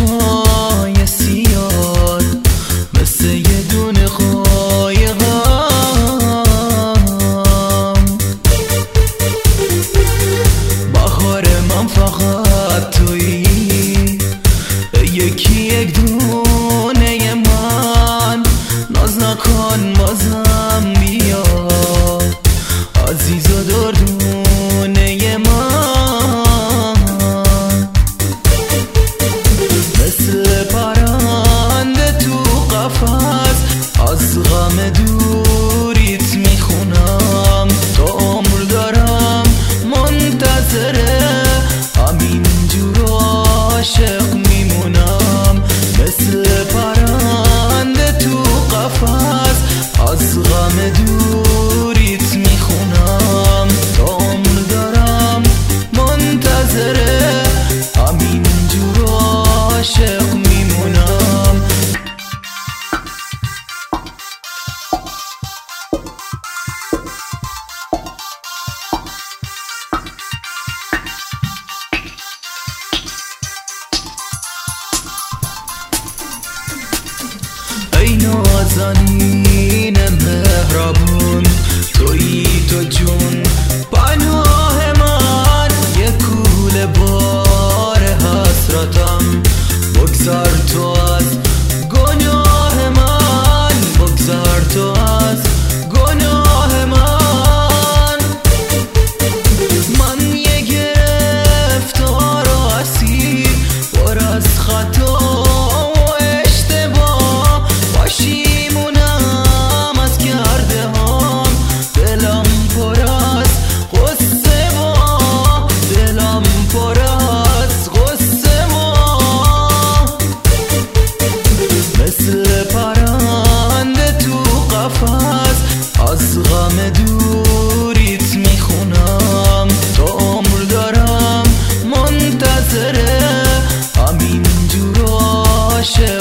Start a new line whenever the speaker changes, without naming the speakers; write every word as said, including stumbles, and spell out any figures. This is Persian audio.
چشمای سیاه مثل یه دونه قایقم. بهار من فقط تویی، یکی یک دونه من. ناز نکن بازم بیا عزیز و دردونه من. مثل پرنده تو قفس از غم دوریت میخونم. تا عمر دارم منتظره همینجور عاشق میمونم. مثل پرنده تو قفس از غم دوریت میخونم. تا عمر دارم منتظره همینجور عاشق میمونم. ای نازنین مهربون، تویی تو جون پناه من. یه کوله بار حسرتم، بگذار تو از گناه من. بگذار تو از گناه من. من یه گرفتار و اسیر پر از خطا و اشتباه. پشیمونم از کرده هام، دلم پر از غصه با. دلم پر از غصه با. مثل پرنده تو قفس از غم دوریت میخونم. تا عمر دارم منتظره همینجور عاشق